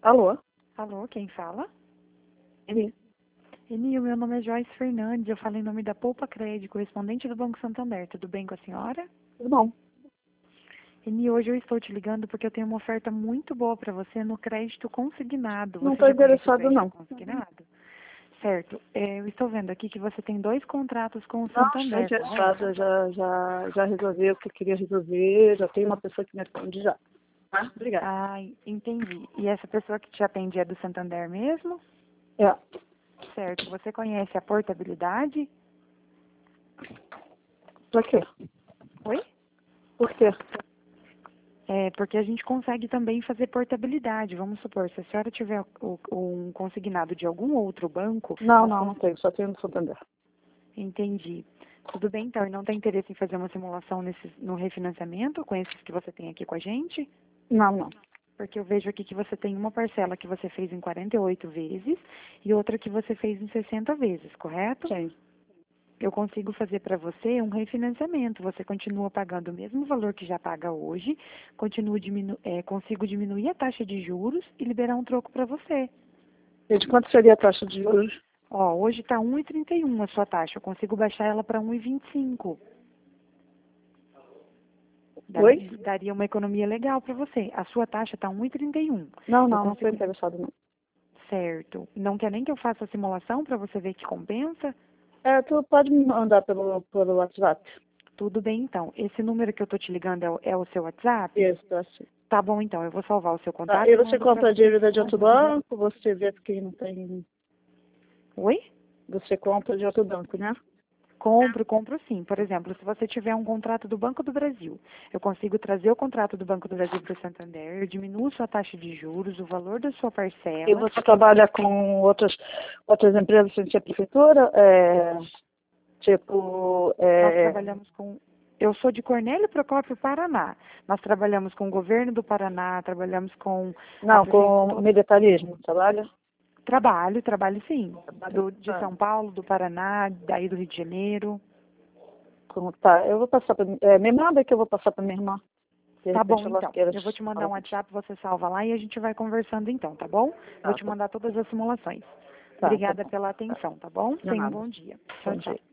Alô? Alô, quem fala? Ele? Eni, o meu nome é Joyce Fernandes, eu falo em nome da Poupa Crédito, correspondente do Banco Santander. Tudo bem com a senhora? Tudo bom. Eni, hoje eu estou te ligando porque eu tenho uma oferta muito boa para você no crédito consignado. Não Você estou já conhece o interessado, crédito não. consignado? Certo. Eu estou vendo aqui que você tem 2 contratos com o Não, estou Santander, interessada. correto? Já resolvi o que eu queria resolver. Já tem uma pessoa que me atende já. Tá? Obrigada. Ah, entendi. E essa pessoa que te atende é do Santander mesmo? É. Certo. Você conhece a portabilidade? Pra quê? Oi? Por quê? Porque a gente consegue também fazer portabilidade. Vamos supor, se a senhora tiver um consignado de algum outro banco, Não, nós não tenho. Só tenho no Santander. entendi. Tudo bem, então, e não tem interesse em fazer uma simulação no refinanciamento com esses que você tem aqui com a gente? Não. Porque eu vejo aqui que você tem uma parcela que você fez em 48 vezes e outra que você fez em 60 vezes, correto? Sim. Eu consigo fazer para você um refinanciamento. Você continua pagando o mesmo valor que já paga hoje, consigo diminuir a taxa de juros e liberar um troco para você. E de quanto seria a taxa de juros? Ó, hoje está 1,31 a sua taxa. Eu consigo baixar ela para 1,25. Oi? Daria uma economia legal para você. A sua taxa está 1,31. Não Eu não estou consigo. interessado, não. Certo. Não quer nem que eu faça a simulação para você ver que compensa? Tu pode me mandar pelo WhatsApp? Tudo bem, então. Esse número que eu tô te ligando é o seu WhatsApp? Isso, assim. Tá bom, então. Eu vou salvar o seu Tá. contato E e você mando para compra a você. dívida de outro banco? Você vê que não tem... Oi? Você compra de outro banco, né? Compro sim. Por exemplo, se você tiver um contrato do Banco do Brasil, eu consigo trazer o contrato do Banco do Brasil para o Santander, eu diminuo sua taxa de juros, o valor da sua E parcela. você trabalha com outras empresas sem ser prefeitura? Nós trabalhamos com. Eu sou de Cornélio Procópio, Paraná. Nós trabalhamos com o governo do Paraná, trabalhamos com a Não, com prefeitura. militarismo, trabalha? Trabalho sim. Trabalha. De São Paulo, do Paraná, daí do Rio de Janeiro. Tá, eu vou passar me manda que eu vou passar para minha irmã. De Tá repente bom, ela então. queira. Eu vou te mandar um WhatsApp, você salva lá e a gente vai conversando então, tá bom? Vou Tá, te mandar todas as simulações. tá Obrigada bom. pela Tá. atenção, tá bom? De Tenha um nada. bom dia. Bom Tchau, tchau. dia.